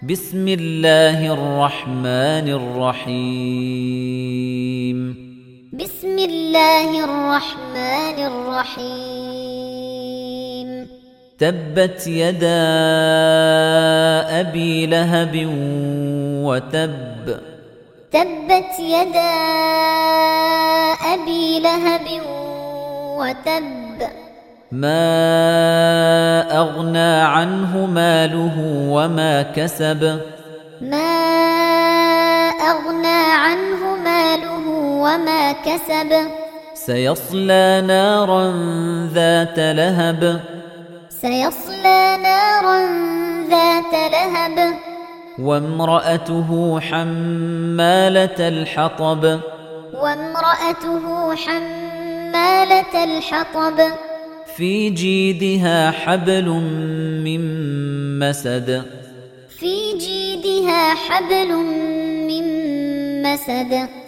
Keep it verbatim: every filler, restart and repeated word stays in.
بسم الله الرحمن الرحيم بسم الله الرحمن الرحيم تبت يدا أبي لهب وتب تبت يدا أبي لهب وتب ما أغنى عنه ماله وما كسب ما أغنى عنه ماله وما كسب سيصلى نارا ذات لهب سيصلى نارا ذات لهب وامرأته حمالة الحطب وامرأته حمالة الحطب في جيدها حبل من مسد في جيدها حبل من مسد